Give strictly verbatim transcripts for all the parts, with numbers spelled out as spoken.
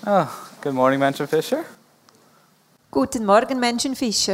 Oh, good morning, Mention Fisher. Guten Morgen, Menschenfischer.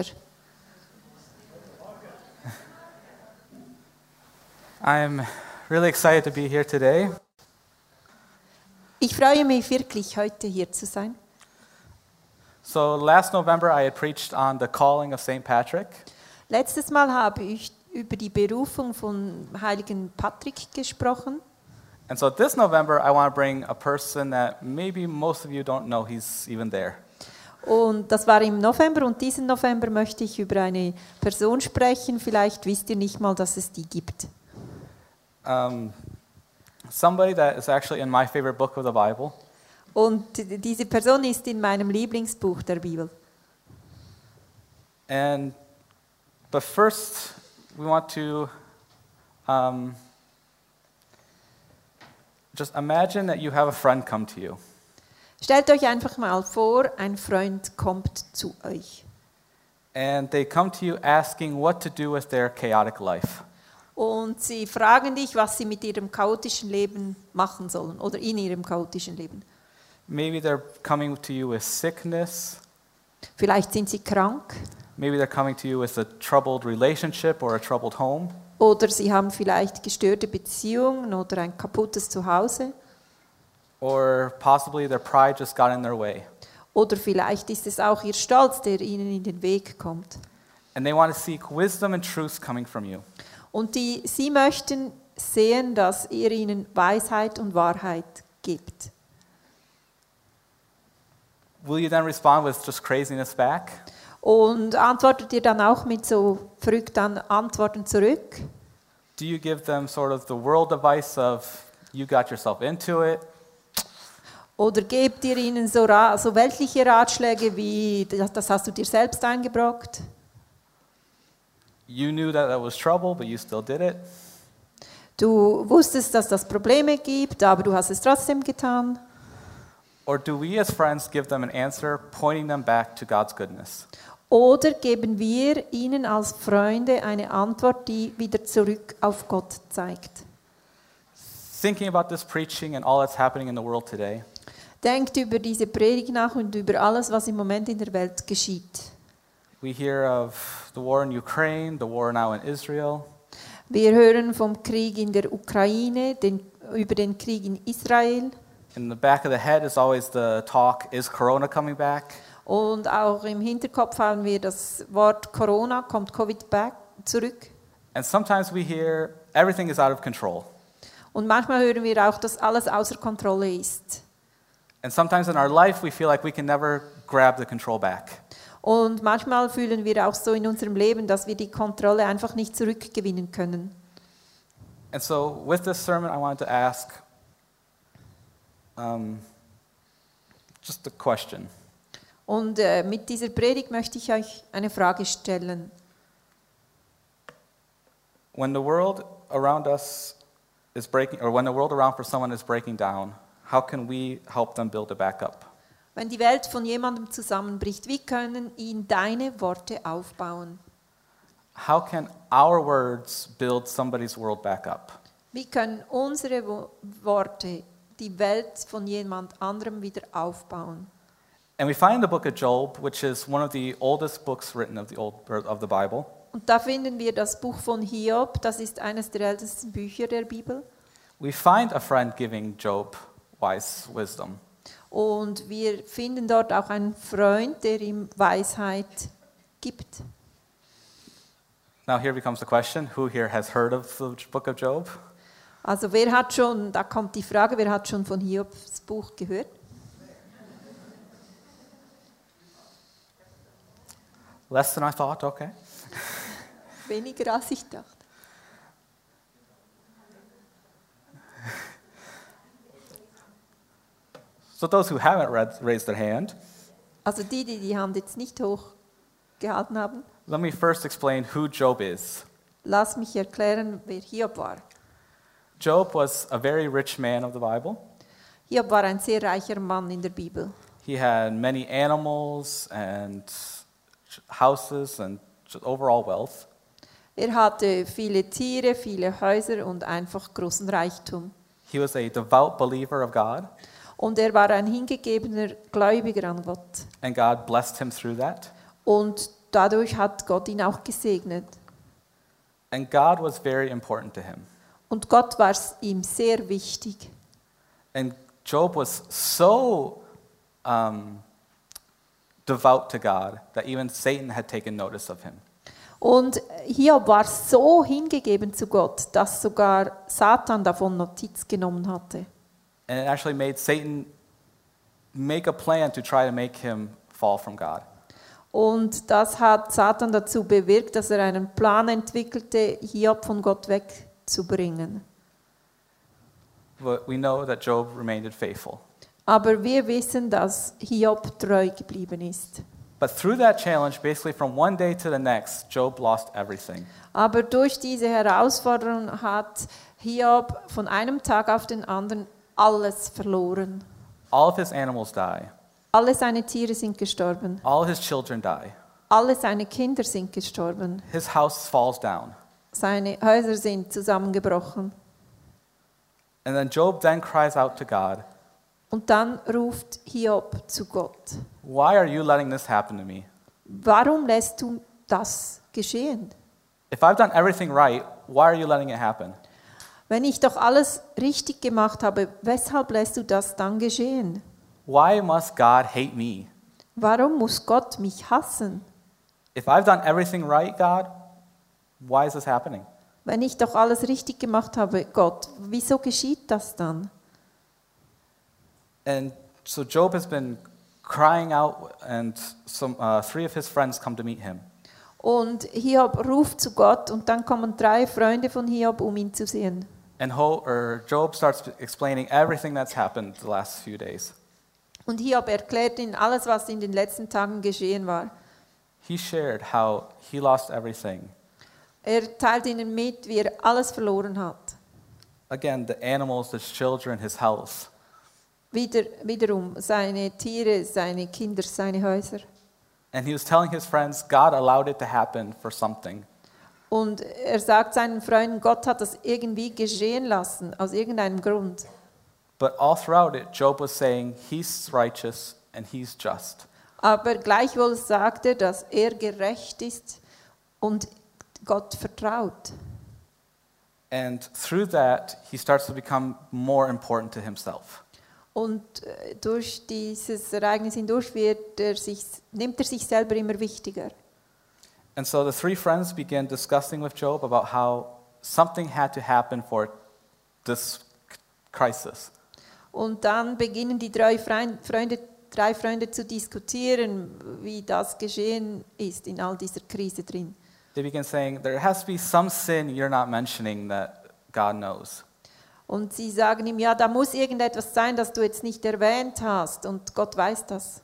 I'm really excited to be here today. Ich freue mich wirklich, heute hier zu sein. So last November I had preached on the calling of Saint Patrick. Letztes Mal habe ich über die Berufung von heiligen Patrick gesprochen. And so this November I want to bring a person that maybe most of you don't know he's even there. Und das war im November und diesen November möchte ich über eine Person sprechen. Vielleicht wisst ihr nicht mal, dass es die gibt. Um, somebody that is actually in my favorite book of the Bible. Und diese Person ist in meinem Lieblingsbuch der Bibel. And but first we want to um, just imagine that you have a friend come to you. Stellt euch einfach mal vor, ein Freund kommt zu euch. And they come to you asking what to do with their chaotic life. Und sie fragen dich, was sie mit ihrem chaotischen Leben machen sollen oder in ihrem chaotischen Leben. Maybe they're coming to you with sickness. Vielleicht sind sie krank. Maybe they're coming to you with a troubled relationship or a troubled home. Oder sie haben vielleicht gestörte Beziehungen oder ein kaputtes Zuhause. Or possibly their pride just got in their way. Oder vielleicht ist es auch ihr Stolz, der ihnen in den Weg kommt. And they want to seek wisdom and truth coming from you. Und die, sie möchten sehen, dass ihr ihnen Weisheit und Wahrheit gibt. Will you then respond with just craziness back? Und antwortet ihr dann auch mit so verrückten Antworten zurück? Do you give them sort of the world advice of you got yourself into it? Oder gebt ihr ihnen so, ra- so weltliche Ratschläge wie, das, das hast du dir selbst eingebrockt? You knew that that was trouble, but you still did it. Du wusstest, dass das Probleme gibt, aber du hast es trotzdem getan. Or do we as friends give them an answer pointing them back to God's goodness? Oder geben wir ihnen als Freunde eine Antwort, die wieder zurück auf Gott zeigt? Thinking about this preaching and all that's happening in the world today, Denkt über diese Predigt nach und über alles, was im Moment in der Welt geschieht. we hear of the war in Ukraine, the war now in Israel. Wir hören vom Krieg in der Ukraine, den, über den Krieg in Israel. In the back of the head is always the talk, is Corona coming back? Und auch im Hinterkopf haben wir das Wort Corona, kommt Covid back, zurück. And sometimes we hear everything is out of control. Und manchmal hören wir auch, dass alles außer Kontrolle ist. And sometimes in our life we feel like we can never grab the control back. Und manchmal fühlen wir auch so in unserem Leben, dass wir die Kontrolle einfach nicht zurückgewinnen können. And so with this sermon I wanted to ask um, just a question. Und äh, mit dieser Predigt möchte ich euch eine Frage stellen. When the world around us is breaking, or when the world around for someone is breaking down, how can we help them build it back up? Wenn die Welt von jemandem zusammenbricht, wie können ihn deine Worte aufbauen? How can our words build somebody's world back up? Wie können unsere Wo- Worte die Welt von jemand anderem wieder aufbauen? And we find in the book of Job, which is one of the oldest books written of the old of the Bible, Und da finden wir das Buch von Hiob, das ist eines der ältesten Bücher der Bibel. we find a friend giving Job wise wisdom. Und wir finden dort auch einen Freund, der ihm Weisheit gibt. Now here becomes the question, who here has heard of the book of Job? Also wer hat schon, da kommt die Frage, wer hat schon von Hiobs Buch gehört? Less than I thought, okay. Weniger als ich dachte. So those who haven't read, raised their hand, Also die, die die Hand jetzt nicht hochgehalten haben, let me first explain who Job is. lass mich erklären, wer Hiob war. Job was a very rich man of the Bible. Hiob war ein sehr reicher Mann in der Bibel. He had many animals and houses and just overall wealth. Er hatte viele Tiere, viele Häuser und einfach großen Reichtum. He was a devout believer of God. Und er war ein hingegebener Gläubiger an Gott. And God blessed him through that. Und dadurch hat Gott ihn auch gesegnet. And God was very important to him. Und Gott war ihm sehr wichtig. And Job was so um, devout to God that even Satan had taken notice of him. Und Hiob war so hingegeben zu Gott, dass sogar Satan davon Notiz genommen hatte. And it actually made Satan make a plan to try to make him fall from God. Und das hat Satan dazu bewirkt, dass er einen Plan entwickelte, Hiob von Gott wegzubringen. But we know that Job remained faithful. Aber wir wissen, dass Hiob treu geblieben ist. But through that challenge, basically from one day to the next, Job lost everything. Aber durch diese Herausforderung hat Hiob von einem Tag auf den anderen alles verloren. All of his animals die. Alle seine Tiere sind gestorben. All of his children die. Alle seine Kinder sind gestorben. His house falls down. Seine Häuser sind zusammengebrochen. And then Job then cries out to God, Und dann ruft Hiob zu Gott. "Why are you letting this happen to me? Warum lässt du das geschehen? If I've done everything right, why are you letting it happen?" Wenn ich doch alles richtig gemacht habe, weshalb lässt du das dann geschehen? Why must God hate me? Warum muss Gott mich hassen? If I've done everything right, God, why is this happening? Wenn ich doch alles richtig gemacht habe, Gott, wieso geschieht das dann? And so Job has been crying out, and some uh, three of his friends come to meet him. Und Hiob ruft zu Gott und dann kommen drei Freunde von Hiob, um ihn zu sehen. And Ho- or Job starts explaining everything that's happened the last few days. Und Hiob erklärt ihnen alles, was in den letzten Tagen geschehen war. He shared how he lost everything. Er teilt ihnen mit, wie er alles verloren hat. Again, the animals, the children, his house. Wieder, wiederum seine Tiere, seine Kinder, seine Häuser. And he was telling his friends, God allowed it to happen for something. Und er sagt seinen Freunden, Gott hat das irgendwie geschehen lassen, aus irgendeinem Grund. But all throughout it, Job was saying he's righteous and he's just. Aber gleichwohl sagt er, dass er gerecht ist und Gott vertraut. And through that, he starts to become more important to himself. Und äh, durch dieses Ereignis hindurch wird er sich, nimmt er sich selber immer wichtiger. And so the three friends began discussing with Job about how something had to happen for this crisis. Und dann beginnen die drei Freunde, drei Freunde zu diskutieren, wie das geschehen ist in all dieser Krise drin. They began saying, there has to be some sin you're not mentioning that God knows. Und sie sagen ihm, ja, da muss irgendetwas sein, das du jetzt nicht erwähnt hast und Gott weiß das.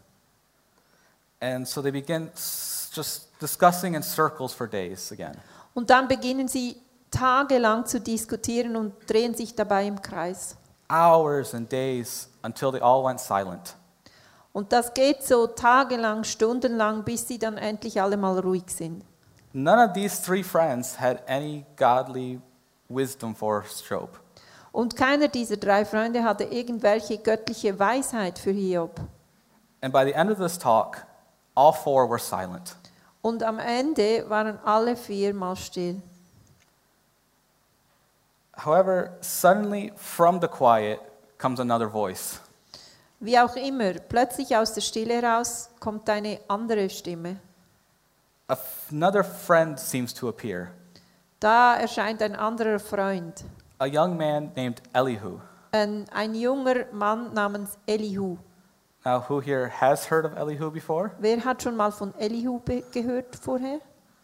And so they begin s- just discussing in circles for days again. Und dann beginnen sie tagelang zu diskutieren und drehen sich dabei im Kreis. Hours and days until they all went silent. Und das geht so tagelang, stundenlang, bis sie dann endlich alle mal ruhig sind. None of these three friends had any godly wisdom for Job. Und keiner dieser drei Freunde hatte irgendwelche göttliche Weisheit für Hiob. And by the end of this talk, all four were silent. Und am Ende waren alle vier mal still. However, suddenly from the quiet comes another voice. Wie auch immer, plötzlich aus der Stille heraus kommt eine andere Stimme. A f- Another friend seems to appear, Da erscheint ein anderer Freund, a young man named Elihu. ein, ein junger Mann namens Elihu. Now, who here has heard of Elihu before? Wer hat schon mal von Elihu be- gehört vorher?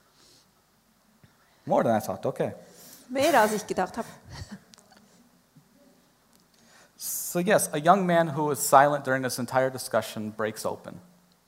More than I thought, okay. Mehr als ich gedacht habe. So yes, a young man who was silent during this entire discussion breaks open.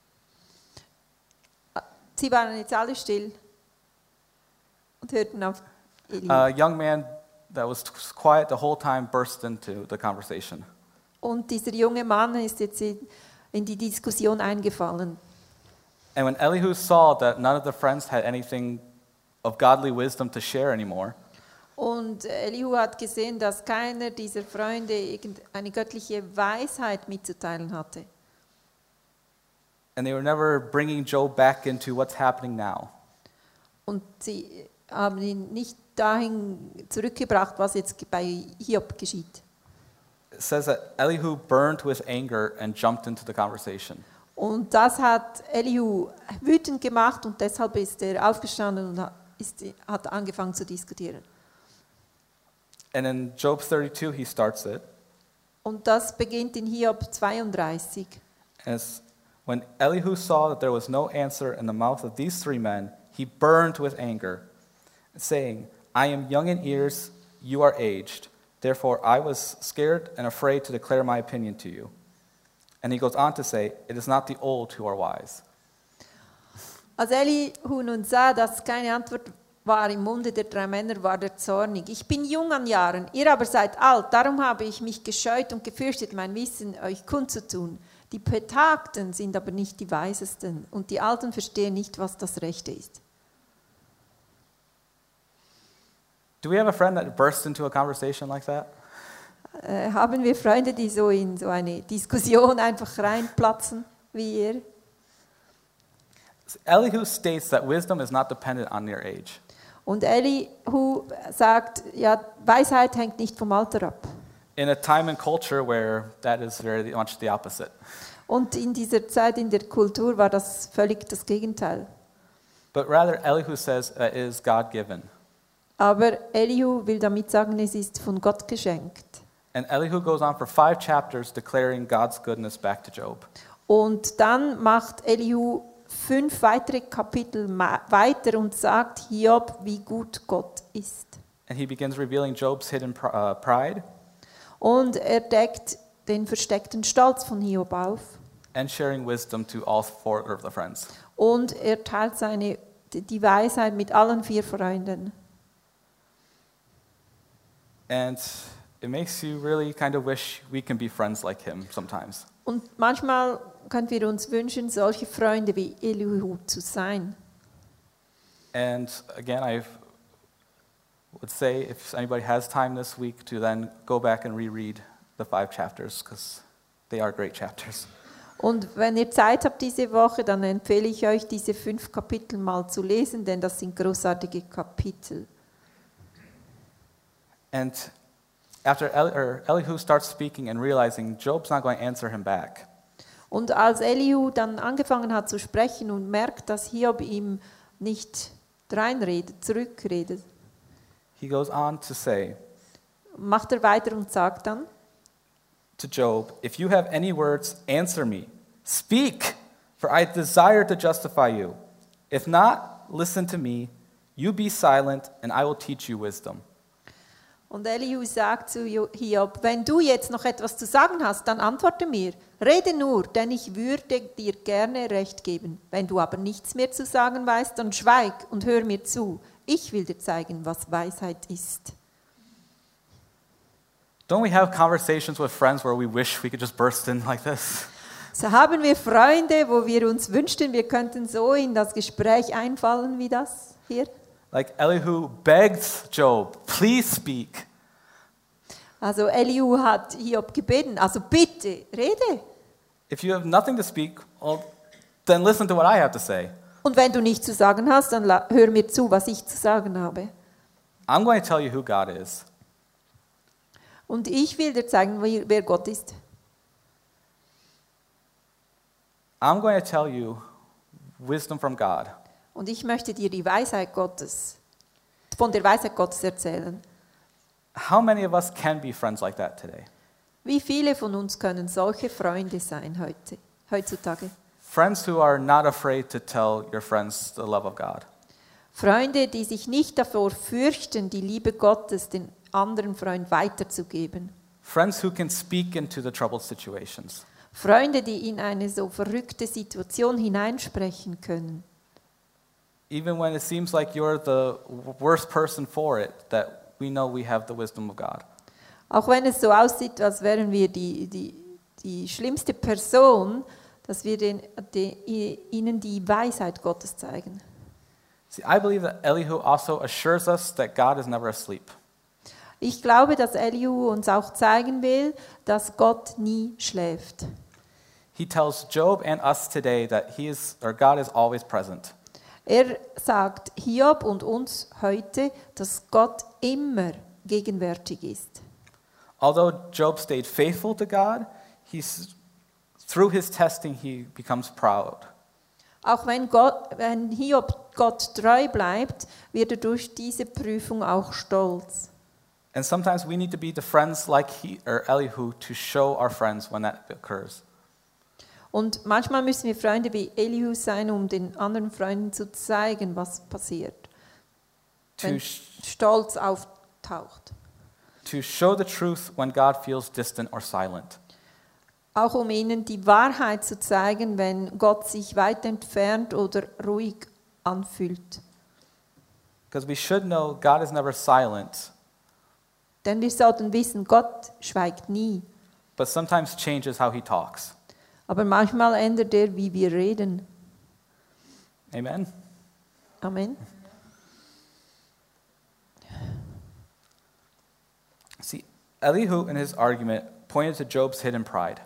Sie waren jetzt alle still und hörten auf Elihu. A young man that was t- quiet the whole time burst into the conversation. Und dieser junge Mann ist jetzt in, in die Diskussion eingefallen. And when Elihu saw that none of the friends had anything of godly wisdom to share anymore, Und Elihu hat gesehen, dass keiner dieser Freunde irgendeine göttliche Weisheit mitzuteilen hatte. And they were never bringing Job back into what's happening now. Und sie haben ihn nicht dahin zurückgebracht, was jetzt bei Hiob geschieht. It says that Elihu burned with anger and jumped into the conversation. Und das hat Elihu wütend gemacht und deshalb ist er aufgestanden und hat, ist, hat angefangen zu diskutieren. And in Job thirty-two, he starts it. Und das beginnt in Hiob zweiunddreißig. And it's, when Elihu saw that there was no answer in the mouth of these three men, he burned with anger, saying, I am young in years, you are aged. Therefore I was scared and afraid to declare my opinion to you. And he goes on to say, it is not the old who are wise. Als Elihu nun sah, dass keine Antwort war im Munde der drei Männer, war er zornig. Ich bin jung an Jahren, ihr aber seid alt, darum habe ich mich gescheut und gefürchtet, mein Wissen euch kundzutun. Die Betagten sind aber nicht die Weisesten und die Alten verstehen nicht, was das Rechte ist. Do we have a friend that burst into a conversation like that? Äh, haben wir Freunde, die so in so eine Diskussion einfach reinplatzen, wie ihr? Elihu states that wisdom is not dependent on your age. Und Elihu sagt, ja, Weisheit hängt nicht vom Alter ab. In a time and culture where that is very much the opposite. Und in dieser Zeit in der Kultur war das völlig das Gegenteil. But rather, Elihu says that it is God-given. Aber Elihu will damit sagen, es ist von Gott geschenkt. And Elihu goes on for five chapters declaring God's goodness back to Job. Und dann macht Elihu fünf weitere Kapitel weiter und sagt Hiob, wie gut Gott ist. And he begins revealing Job's hidden pr- uh, pride. Und er deckt den versteckten Stolz von Hiob auf. And sharing wisdom to all four of the friends. Und er teilt seine, die Weisheit mit allen vier Freunden. And it makes you really kind of wish we can be friends like him sometimes. Und manchmal können wir uns wünschen, solche Freunde wie Elihu zu sein. And again, I would say if anybody has time this week to then go back and reread the five chapters because they are great chapters. Und wenn ihr Zeit habt diese Woche, dann empfehle ich euch, diese fünf Kapitel mal zu lesen, denn das sind großartige Kapitel. And after Eli- or Elihu starts speaking and realizing Job's not going to answer him back, Und als Elihu dann angefangen hat zu sprechen und merkt, dass Hiob ihm nicht reinredet, zurückredet, he goes on to say macht er weiter und sagt dann, to Job, if you have any words, answer me. Speak, for I desire to justify you. If not, listen to me. You be silent, and I will teach you wisdom. und Elihu sagt zu Hiob, wenn du jetzt noch etwas zu sagen hast, dann antworte mir. Rede nur, denn ich würde dir gerne Recht geben. Wenn du aber nichts mehr zu sagen weißt, dann schweig und hör mir zu. Ich will dir zeigen, was Weisheit ist. Don't we have conversations with friends where we wish we could just burst in like this? So haben wir Freunde, wo wir uns wünschten, wir könnten so in das Gespräch einfallen wie das hier. Like Elihu begs Job, please speak. Also Elihu hat Hiob gebeten, also bitte, rede. If you have nothing to speak, well, then listen to what I have to say. Und wenn du nichts zu sagen hast, dann la- hör mir zu, was ich zu sagen habe. I'm going to tell you who God is. Und ich will dir zeigen, wie- wer Gott ist. I'm going to tell you wisdom from God. Und ich möchte dir die Weisheit Gottes, von der Weisheit Gottes erzählen. How many of us can be friends like that today? Wie viele von uns können solche Freunde sein heute, heutzutage? Friends who are not afraid to tell your friends the love of God. Freunde, die sich nicht davor fürchten, die Liebe Gottes den anderen Freund weiterzugeben. Friends who can speak into the troubled situations. Freunde, die in eine so verrückte Situation hineinsprechen können. Even when it seems like you're the worst person for it, that we know we have the wisdom of God. Auch wenn es so aussieht, als wären wir die, die, die schlimmste Person, dass wir den, die, ihnen die Weisheit Gottes zeigen. See, I believe that Elihu also assures us that God is never asleep. Ich glaube, dass Elihu uns auch zeigen will, dass Gott nie schläft. He tells Job and us today that he is, or God is always present. Er sagt Hiob und uns heute, dass Gott immer gegenwärtig ist. Although Job stayed faithful to God, he's, through his testing he becomes proud. Auch wenn, Gott, wenn Hiob Gott treu bleibt, wird er durch diese Prüfung auch stolz. And sometimes we need to be the friends like he, or Elihu to show our friends when that occurs. Und manchmal müssen wir Freunde wie Elihu sein, um den anderen Freunden zu zeigen, was passiert, To, wenn sh- Stolz auftaucht. to show the truth when God feels distant or silent. Auch um ihnen die Wahrheit zu zeigen, wenn Gott sich weit entfernt oder ruhig anfühlt. Because we should know God is never silent, Denn wir sollten wissen, Gott schweigt nie. but sometimes changes how he talks. Aber manchmal ändert er, wie wir reden. Amen? Amen. See, Elihu in his argument pointed to Job's hidden pride.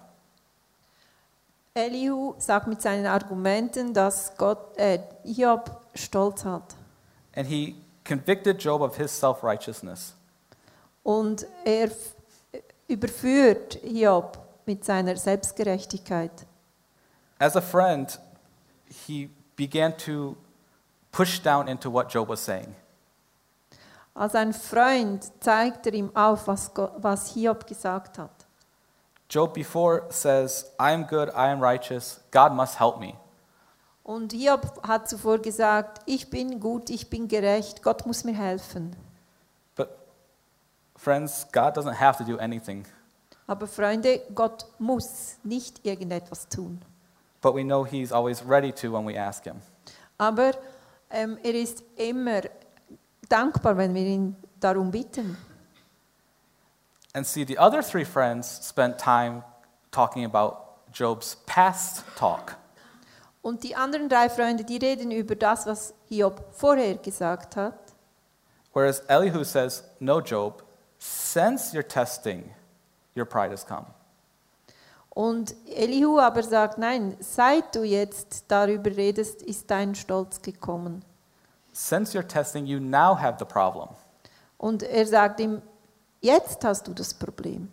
Elihu sagt mit seinen Argumenten, dass Gott, äh, Hiob Stolz hat. And he convicted Job of his self-righteousness. Und er f- überführt Hiob mit seiner Selbstgerechtigkeit. As a friend, he began to push down into what Job was saying. Als ein Freund zeigt er ihm auf, was, Gott, was Hiob gesagt hat. Job before says, I am good, I am righteous, God must help me. Und Hiob hat zuvor gesagt, ich bin gut, ich bin gerecht, Gott muss mir helfen. But friends, God doesn't have to do anything. Aber Freunde, Gott muss nicht irgendetwas tun. But we know he's always ready to when we ask him. Aber ähm, er ist immer dankbar, wenn wir ihn darum bitten. And see, the other three friends spent time talking about Job's past talk. Und die anderen drei Freunde, die reden über das, was Hiob vorher gesagt hat. Whereas Elihu says, no, Job, since you're testing, your pride has come. Und Elihu aber sagt, nein, seit du jetzt darüber redest, ist dein Stolz gekommen. Since you're testing, you now have the problem. Und er sagt ihm, jetzt hast du das Problem.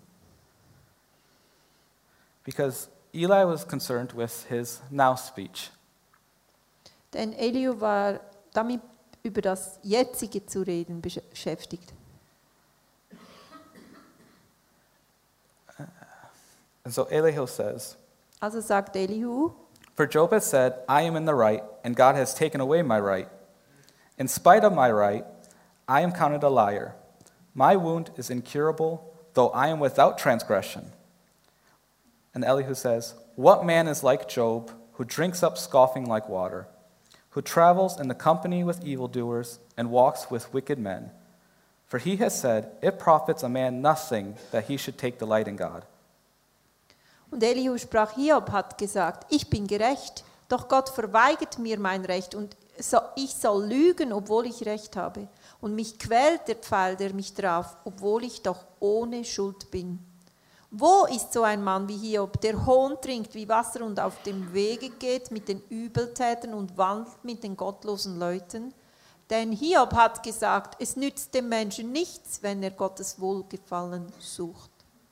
Because Eli was concerned with his now speech. Denn Elihu war damit über das Jetzige zu reden beschäftigt. And so Elihu says, Also sagt Elihu, for Job has said, I am in the right, and God has taken away my right. In spite of my right, I am counted a liar. My wound is incurable, though I am without transgression. And Elihu says, what man is like Job, who drinks up scoffing like water, who travels in the company with evildoers and walks with wicked men? For he has said, it profits a man nothing that he should take delight in God. und Elihu sprach, Hiob hat gesagt, ich bin gerecht, doch Gott verweigert mir mein Recht und so, ich soll lügen, obwohl ich Recht habe. Und mich quält der Pfeil, der mich traf, obwohl ich doch ohne Schuld bin. Wo ist so ein Mann wie Hiob, der Hohn trinkt wie Wasser und auf dem Wege geht mit den Übeltätern und wandelt mit den gottlosen Leuten? Denn Hiob hat gesagt, es nützt dem Menschen nichts, wenn er Gottes Wohlgefallen sucht.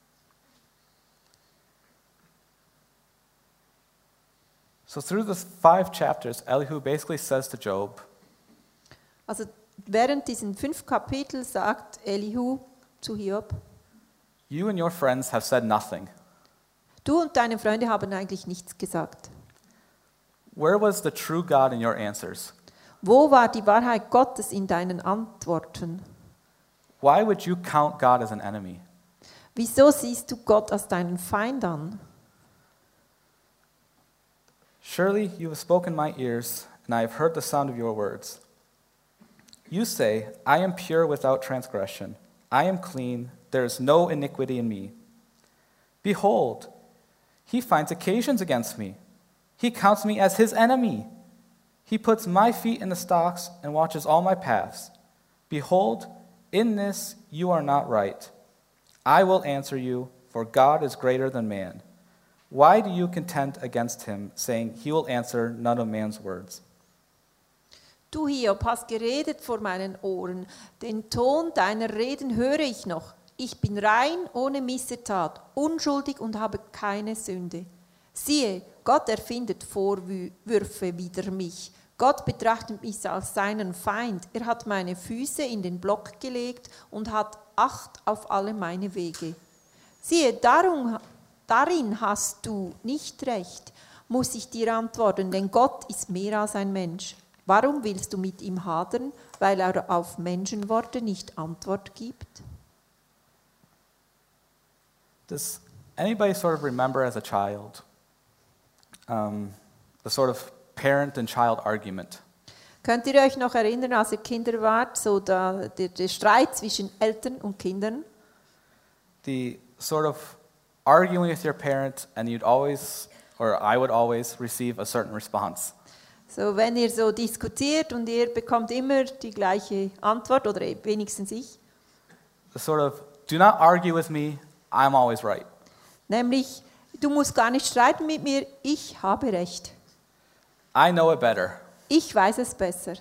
So through the five chapters, Elihu basically says to Job, Also während diesen fünf Kapitel sagt Elihu zu Hiob, you and your friends have said nothing. du und deine Freunde haben eigentlich nichts gesagt. Where was the true God in your answers? Wo war die Wahrheit Gottes in deinen Antworten? Why would you count God as an enemy? Wieso siehst du Gott als deinen Feind an? Surely you have spoken my ears, and I have heard the sound of your words. You say, I am pure without transgression. I am clean. There is no iniquity in me. Behold, he finds occasions against me. He counts me as his enemy. He puts my feet in the stocks and watches all my paths. Behold, In this you are not right. I will answer you, for God is greater than man. Why do you contend against him, saying, he will answer none of man's words? Du Hiob hast geredet vor meinen Ohren, den Ton deiner Reden höre ich noch. Ich bin rein, ohne Missetat, unschuldig und habe keine Sünde. Siehe, Gott erfindet Vorwürfe wider mich. Gott betrachtet mich als seinen Feind. Er hat meine Füße in den Block gelegt und hat Acht auf alle meine Wege. Siehe, darum, darin hast du nicht recht, muss ich dir antworten, denn Gott ist mehr als ein Mensch. Warum willst du mit ihm hadern, weil er auf Menschenworte nicht Antwort gibt? Does anybody sort of remember as a child um, the sort of parent and child argument? Könnt ihr euch noch erinnern, als ihr Kinder wart, so der, der, der Streit zwischen Eltern und Kindern? The sort of arguing with your parent and you'd always, or I would always, receive a certain response. So, wenn ihr so diskutiert und ihr bekommt immer die gleiche Antwort, oder wenigstens ich. The sort of, do not argue with me, I'm always right. Nämlich, du musst gar nicht streiten mit mir, ich habe Recht. I know it better. Ich weiß es besser.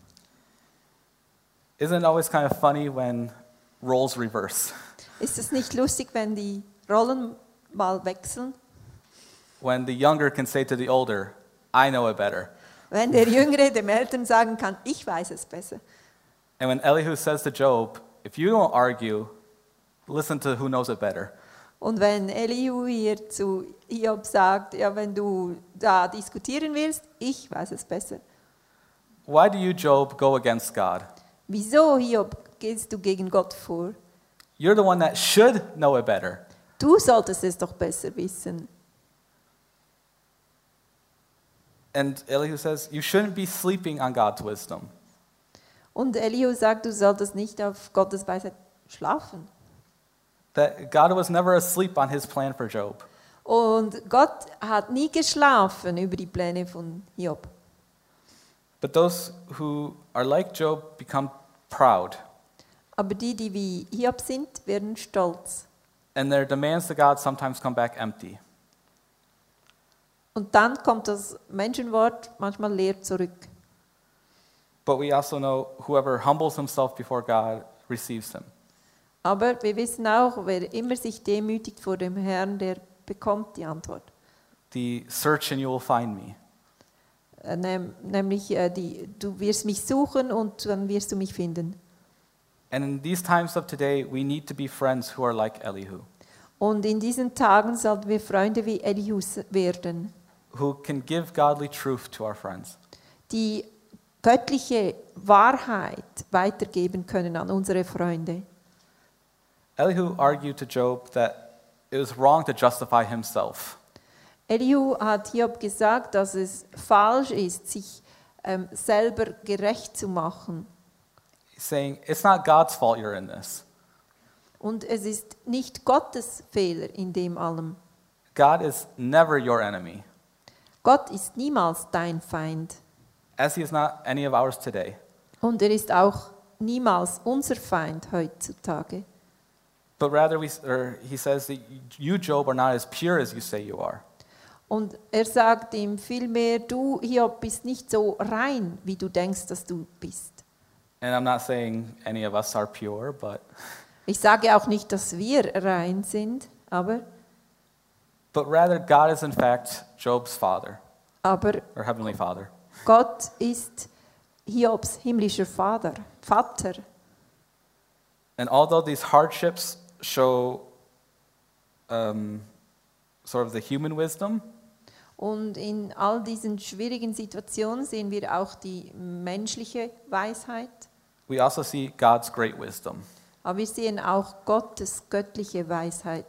Isn't it always kind of funny when roles reverse? Ist es nicht lustig, wenn die Rollen mal wechseln? When the younger can say to the older, I know it better. Wenn der Jüngere dem Eltern sagen kann, ich weiß es besser. And when Elihu says to Job, if you don't argue, listen to who knows it better. Und wenn Elihu hier zu Hiob sagt, ja, wenn du da diskutieren willst, ich weiß es besser. Why do you, Job, go against God? Wieso, Hiob, gehst du gegen Gott vor? You're the one that should know it better. Du solltest es doch besser wissen. And Elihu says, you shouldn't be sleeping on God's wisdom. Und Elihu sagt, du solltest nicht auf Gottes Weisheit schlafen. That God was never asleep on his plan for Job. Und Gott hat nie geschlafen über die Pläne von Hiob. But those who are like Job become proud. Aber die, die wie Hiob sind, werden stolz. And their demands to God sometimes come back empty. Und dann kommt das Menschenwort manchmal leer zurück. But we also know whoever humbles himself before God receives him. Aber wir wissen auch, wer immer sich demütigt vor dem Herrn, der bekommt die Antwort. The search and you will find me. Äh, nehm, nämlich, äh, die, du wirst mich suchen und dann wirst du mich finden. And in these times of today, we need to be friends who are like Elihu, Und in diesen Tagen sollten wir Freunde wie Elihu werden, who can give godly truth to our friends. die göttliche Wahrheit weitergeben können an unsere Freunde. Elihu argued to Job that it was wrong to justify himself. Elihu hat Hiob gesagt, dass es falsch ist, sich ähm, selber gerecht zu machen. He's saying, it's not God's fault you're in this. Und es ist nicht Gottes Fehler in dem allem. God is never your enemy, Gott ist niemals dein Feind. as he is not any of ours today. Und er ist auch niemals unser Feind heutzutage. But rather, we, or he says that you, Job, are not as pure as you say you are. Und er sagt ihm vielmehr, du Hiob bist nicht so rein, wie du denkst, dass du bist. And I'm not saying any of us are pure, but Ich sage auch nicht, dass wir rein sind, aber, but rather God is in fact Job's father, aber or heavenly father. Gott ist Hiobs himmlischer Vater, Vater. And although these hardships show um, sort of the human wisdom, Und in all diesen schwierigen Situationen sehen wir auch die menschliche Weisheit, we also see God's great wisdom. aber wir sehen auch Gottes göttliche Weisheit.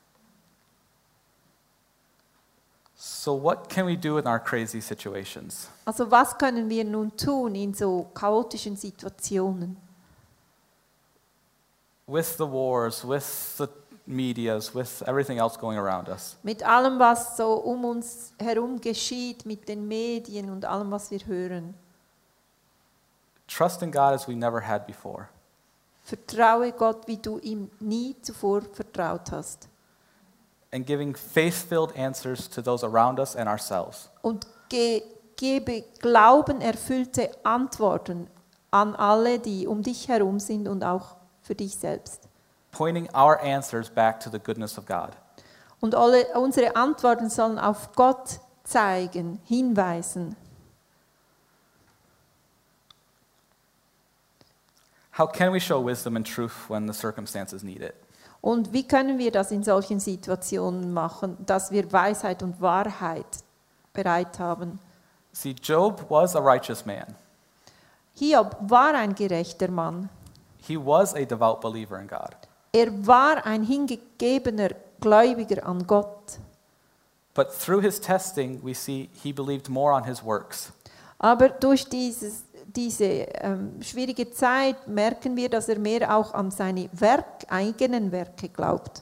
So what can we do in our crazy situations? Also was können wir nun tun in so chaotischen Situationen? With the wars, with the medias, with everything else going around us. Mit allem, was so um uns herum geschieht, mit den Medien und allem, was wir hören. Trust in God as we never had before. Vertraue Gott, wie du ihm nie zuvor vertraut hast. And giving faith-filled answers to those around us and ourselves. Und ge gebe glaubenerfüllte Antworten an alle, die um dich herum sind und auch für dich selbst. Pointing our answers back to the goodness of God. Und alle unsere Antworten sollen auf Gott zeigen, hinweisen. How can we show wisdom and truth when the circumstances need it? Und wie können wir das in solchen Situationen machen, dass wir Weisheit und Wahrheit bereit haben? See, Job was a righteous man. Hiob war ein gerechter Mann. He was a devout believer in God. Er war ein hingegebener Gläubiger an Gott. But through his testing, we see he believed more on his works. Aber durch dieses, diese ähm, schwierige Zeit merken wir, dass er mehr auch an seine Werk, eigenen Werke glaubt.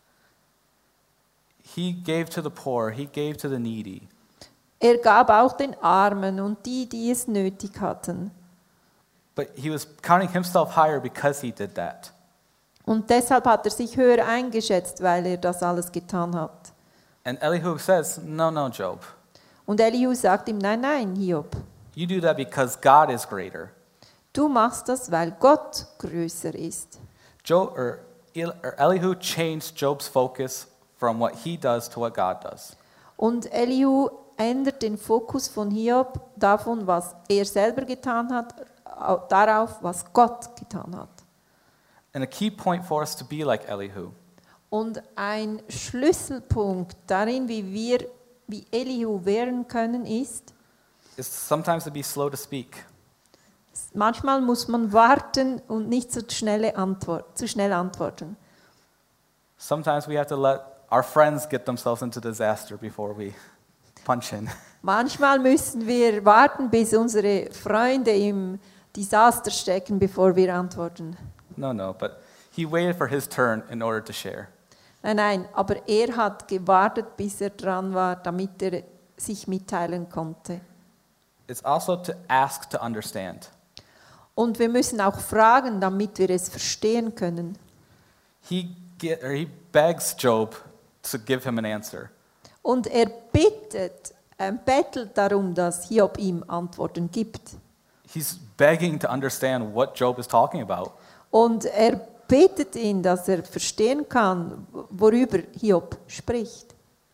He gave to the poor, he gave to the needy. Er gab auch den Armen und die, die es nötig hatten. But he was counting himself higher because he did that. Und deshalb hat er sich höher eingeschätzt, weil er das alles getan hat. And Elihu says, no, no, Job. Und Elihu sagt ihm, nein, nein, Hiob. You do that because God is greater. Du machst das, weil Gott größer ist. Job, or, El, or Elihu changed Job's focus from what he does to what God does. Und Elihu ändert den Fokus von Hiob davon, was er selber getan hat, darauf, was Gott getan hat. And a key point for us to be like Elihu Und ein Schlüsselpunkt darin, wie wir wie Elihu werden können, ist, is sometimes to be slow to speak. manchmal muss man warten und nicht zu, schnelle Antwort, zu schnell antworten. Sometimes we have to let our friends get themselves into disaster before we punch in. Manchmal müssen wir warten, bis unsere Freunde im Desaster stecken, bevor wir antworten. No, no, but he waited for his turn in order to share. Nein, nein, aber er hat gewartet, bis er dran war, damit er sich mitteilen konnte. It's also to ask to understand. Und wir müssen auch fragen, damit wir es verstehen können. He, get, or he begs Job to give him an answer. Und er bittet, er bettelt darum, dass Hiob ihm Antworten gibt. He's begging to understand what Job is talking about. Und er bittet ihn, dass er verstehen kann, worüber Hiob spricht.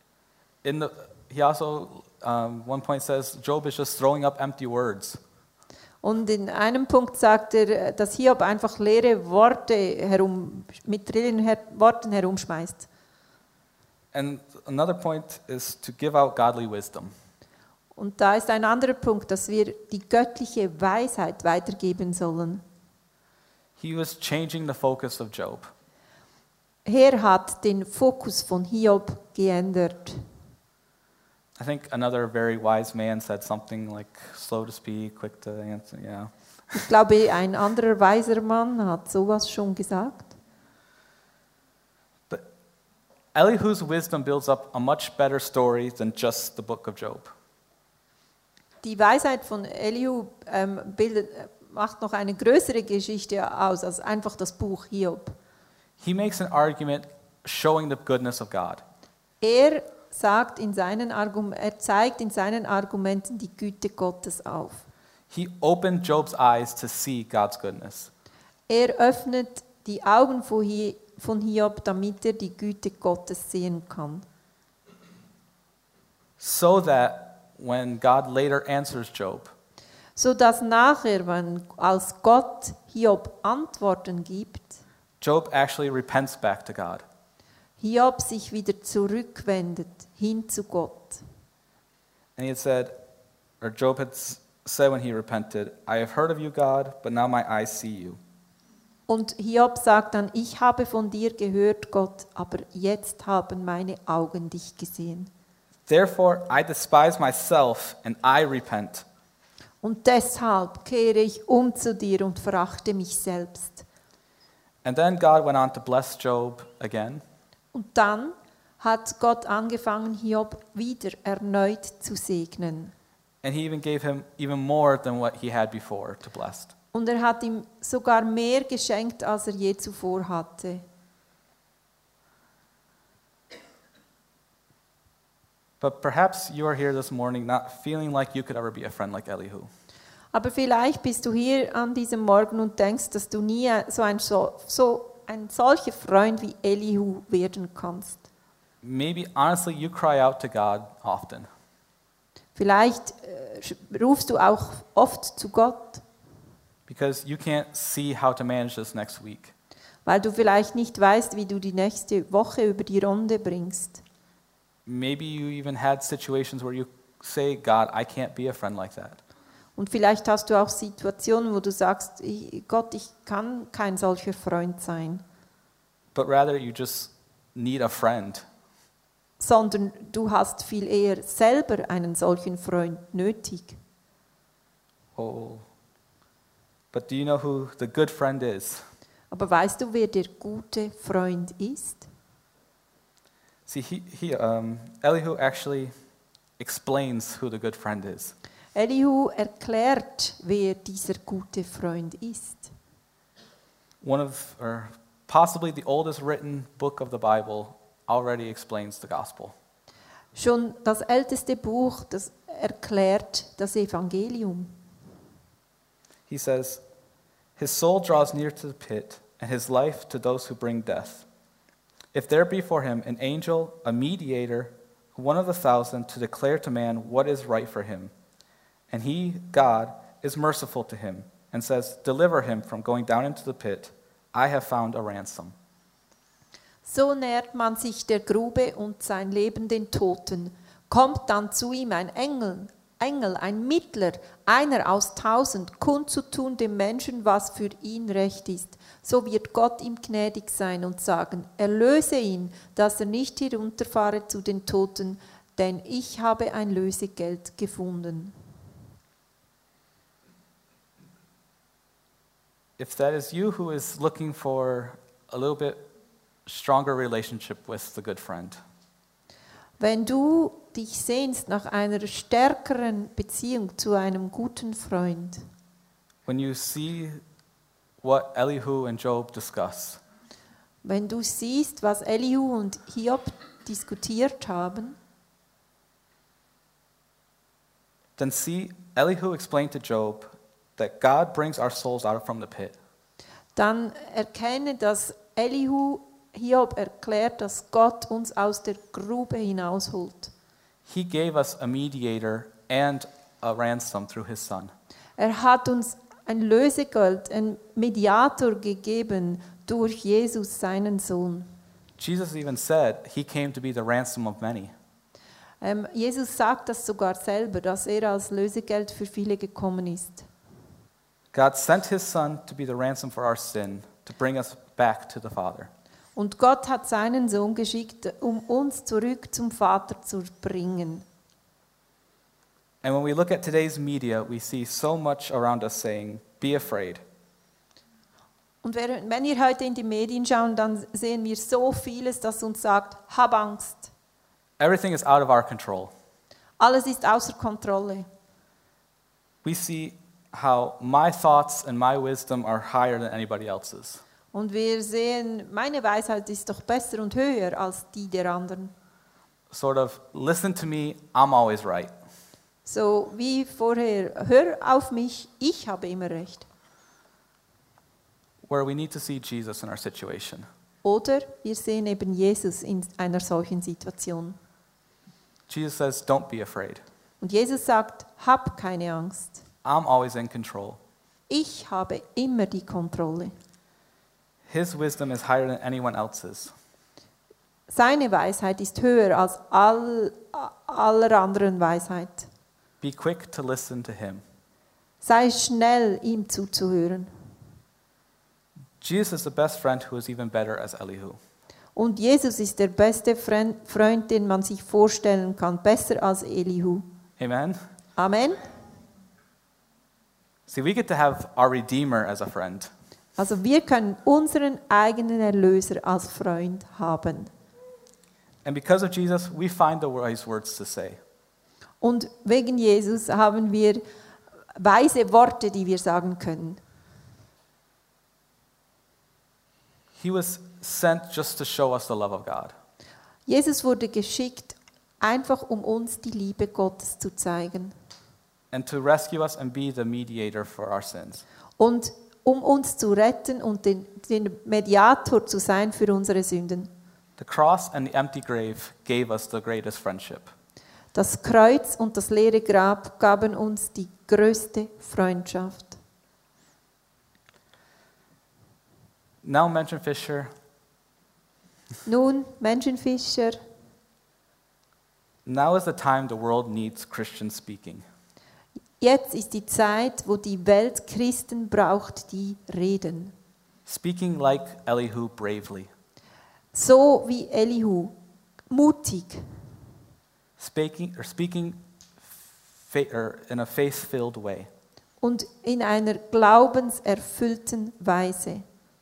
In the, he also, um, one point says, Job is just throwing up empty words. Und in einem Punkt sagt er, dass Hiob einfach leere Worte herum, mit leeren Her- Worten herumschmeißt. And another point is to give out godly wisdom. Und da ist ein anderer Punkt, dass wir die göttliche Weisheit weitergeben sollen. He was changing the focus of Job. Er hat den Fokus von Hiob geändert. I think another very wise man said something like slow to speak, quick to answer. Yeah. Ich glaube, ein anderer weiser Mann hat sowas schon gesagt. But Elihu's wisdom builds up a much better story than just the book of Job. Die Weisheit von Elihu ähm, bildet, macht noch eine größere Geschichte aus als einfach das Buch Hiob. He makes an argument showing the goodness of God. Er sagt in seinen Argum- er zeigt in seinen Argumenten die Güte Gottes auf. He opened Job's eyes to see God's goodness. Er öffnet die Augen von Hi- von Hiob, damit er die Güte Gottes sehen kann. So that when God later answers Job, So dass nachher, wenn als Gott Hiob Antworten gibt, Job actually repents back to God. Hiob sich wieder zurückwendet hin zu Gott. And he had said, or Job had s- said when he repented, I have heard of you, God, but now my eyes see you. Und Hiob sagt dann, ich habe von dir gehört, Gott, aber jetzt haben meine Augen dich gesehen. Therefore I despise myself and I repent. Und deshalb kehre ich um zu dir und verachte mich selbst. And then God went on to bless Job again. Und dann hat Gott angefangen, Hiob wieder erneut zu segnen. And he even gave him even more than what he had before to bless. Und er hat ihm sogar mehr geschenkt, als er je zuvor hatte. But perhaps you are here this morning not feeling like you could ever be a friend like Elihu. Aber vielleicht bist du hier an diesem Morgen und denkst, dass du nie so ein, so, so ein solcher Freund wie Elihu werden kannst. Maybe honestly you cry out to God often. Vielleicht äh, rufst du auch oft zu Gott, Because you can't see how to manage this next week. weil du vielleicht nicht weißt, wie du die nächste Woche über die Runde bringst. Maybe you even had situations where you say, God, I can't be a friend like that. Und vielleicht hast du auch Situationen, wo du sagst, ich, Gott, ich kann kein solcher Freund sein. But rather you just need a friend. Sondern du hast viel eher selber einen solchen Freund nötig. Oh. But do you know who the good friend is? Aber weißt du, wer der gute Freund ist? See, he, he, um, Elihu actually explains who the good friend is. Elihu erklärt, wer dieser gute Freund ist. One of, or possibly the oldest written book of the Bible already explains the gospel. Schon das älteste Buch, das erklärt das Evangelium. He says, his soul draws near to the pit, and his life to those who bring death. If there be for him an angel, a mediator, one of the thousand, to declare to man what is right for him, and he, God, is merciful to him, and says, deliver him from going down into the pit, I have found a ransom. So nähert man sich der Grube und sein Leben den Toten. Kommt dann zu ihm ein Engel, Engel, ein Mittler, einer aus tausend, kundzutun dem Menschen, was für ihn recht ist. So wird Gott ihm gnädig sein und sagen, erlöse ihn, dass er nicht hinunterfahre zu den Toten, denn ich habe ein Lösegeld gefunden. If that is you who is looking for a little bit stronger relationship with the good friend, Wenn du dich sehnst nach einer stärkeren Beziehung zu einem guten Freund, when you see what Elihu and Job discuss, wenn du siehst, was Elihu und Hiob diskutiert haben, then see Elihu explained to Job that God brings our souls out from the pit. dann erkenne, dass Elihu Hiob erklärt, dass Gott uns aus der Grube hinausholt. He gave us a mediator and a ransom through his son. Er hat uns ein Lösegeld, ein Mediator gegeben durch Jesus, seinen Sohn. Jesus even said he came to be the ransom of many. Ähm, Jesus sagt das sogar selber, dass er als Lösegeld für viele gekommen ist. God sent his son to be the ransom for our sin, to bring us back to the Father. Und Gott hat seinen Sohn geschickt, um uns zurück zum Vater zu bringen. And when we look at today's media, we see so much around us saying, be afraid. Und wenn wir heute in die Medien schauen, dann sehen wir so vieles, das uns sagt, hab Angst. Everything is out of our control. Alles ist außer Kontrolle. We see how my thoughts and my wisdom are higher than anybody else's. Und wir sehen, meine Weisheit ist doch besser und höher als die der anderen. Sort of, listen to me, I'm always right. So wie vorher, hör auf mich, ich habe immer recht. Where we need to see Jesus in our situation. Oder wir sehen eben Jesus in einer solchen Situation. Jesus says, don't be afraid. Und Jesus sagt, hab keine Angst. I'm always in control. Ich habe immer die Kontrolle. His wisdom is higher than anyone else's. Seine Weisheit ist höher als all, aller anderen Weisheit. Be quick to listen to him. Sei schnell, ihm zuzuhören. Jesus is the best friend who is even better as Elihu. Und Jesus ist der beste Freund, den man sich vorstellen kann, besser als Elihu. Amen? Amen. See, we get to have our Redeemer as a friend. Also wir können unseren eigenen Erlöser als Freund haben. And because of Jesus, we find the wise words to say. Und wegen Jesus haben wir weise Worte, die wir sagen können. He was sent just to show us the love of God. Jesus wurde geschickt, einfach um uns die Liebe Gottes zu zeigen And to rescue us and be the mediator for our sins. und um uns zu retten und den, den Mediator zu sein für unsere Sünden. The cross and the empty grave gave us the greatest friendship. Das Kreuz und das leere Grab gaben uns die größte Freundschaft. Now, Mention Fisher, Nun, Menschenfischer, now is the time the world needs Christian speaking. jetzt ist die Zeit, wo die Welt Christen braucht, die reden. Speaking like Elihu bravely. So wie Elihu, mutig Speaking, or speaking fa- or in a faith-filled way. und in einer glaubenserfüllten Weise.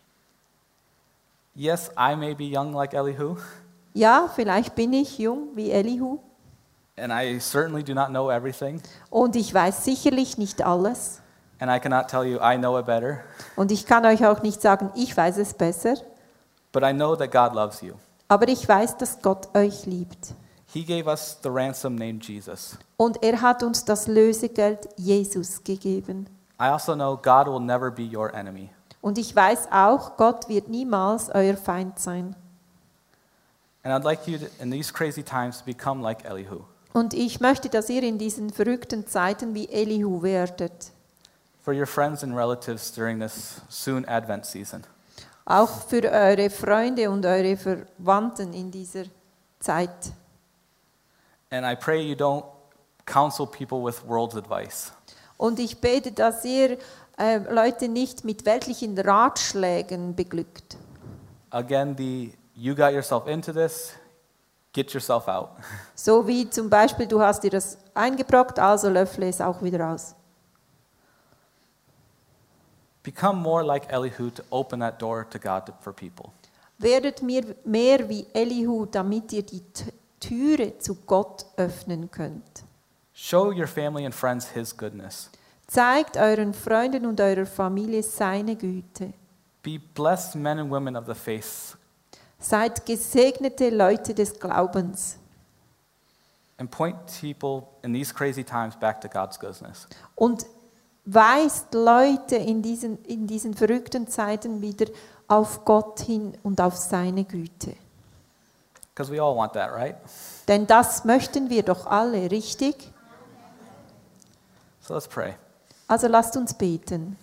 Yes, I may be young like Elihu, Ja, vielleicht bin ich jung wie Elihu and I certainly do not know everything, und ich weiß sicherlich nicht alles. and I cannot tell you I know it better, Und ich kann euch auch nicht sagen, ich weiß es besser, but I know that God loves you. aber ich weiß, dass Gott euch liebt. He gave us the ransom named Jesus. Und er hat uns das Lösegeld Jesus gegeben. I also know God will never be your enemy. Und ich weiß auch, Gott wird niemals euer Feind sein. And I'd like you to, in these crazy times, to become like Elihu. Und ich möchte, dass ihr in diesen verrückten Zeiten wie Elihu werdet. For your friends and relatives during this soon Advent season. Auch für eure Freunde und eure Verwandten in dieser Zeit. And I pray you don't counsel people with world's advice. Und ich bete, dass ihr äh, Leute nicht mit weltlichen Ratschlägen beglückt. Again, the you got yourself into this, get yourself out. So wie zum Beispiel, du hast dir das eingebrockt, also löffle es auch wieder aus. Become more like Elihu to open that door to God to, for people. Werdet mir mehr wie Elihu, damit ihr die T- Türe zu Gott öffnen könnt. Show your family and friends His goodness. Zeigt euren Freunden und eurer Familie seine Güte. Be blessed men and women of the faith, Seid gesegnete Leute des Glaubens and point people in these crazy times back to God's goodness. und weist Leute in diesen, in diesen verrückten Zeiten wieder auf Gott hin und auf seine Güte. Because we all want that, right? Denn das möchten wir doch alle, richtig? So let's pray. Also lasst uns beten.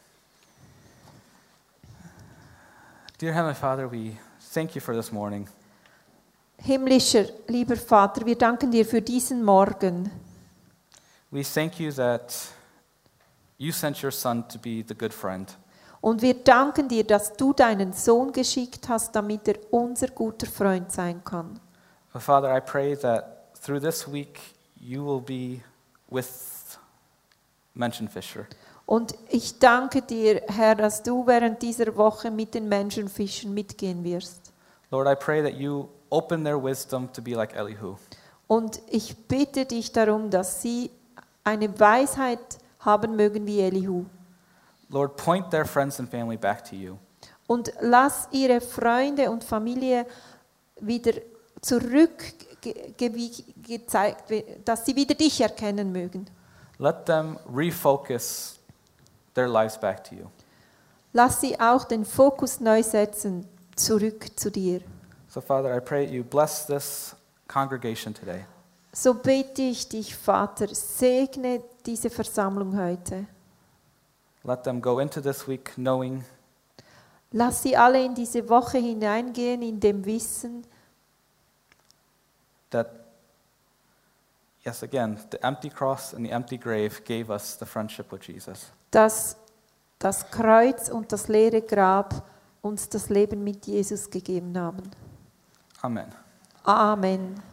Dear Heavenly Father, we thank you for this morning. Himmlischer, lieber Vater, wir danken dir für diesen Morgen. We thank you that you sent your Son to be the good friend. Und wir danken dir, dass du deinen Sohn geschickt hast, damit er unser guter Freund sein kann. But Father, I pray that through this week you will be with Mention Fisher. Und ich danke dir, Herr, dass du während dieser Woche mit den Menschenfischen mitgehen wirst. Lord, I pray that you open their wisdom to be like Elihu. Und ich bitte dich darum, dass sie eine Weisheit haben mögen wie Elihu. Lord, point their friends and family back to you. Und lass ihre Freunde und Familie wieder zurück ge- ge- gezeigt, dass sie wieder dich erkennen mögen. Let them refocus their lives back to you. Lass sie auch den Fokus neu setzen, zurück zu dir. So Father, I pray you bless this congregation today. So bete ich dich, Vater, segne diese Versammlung heute. Let them go into this week knowing Lass sie alle in diese Woche hineingehen, in dem Wissen, that, yes, again, the empty cross and the empty grave gave us the friendship with Jesus. dass das Kreuz und das leere Grab uns das Leben mit Jesus gegeben haben. Amen. Amen.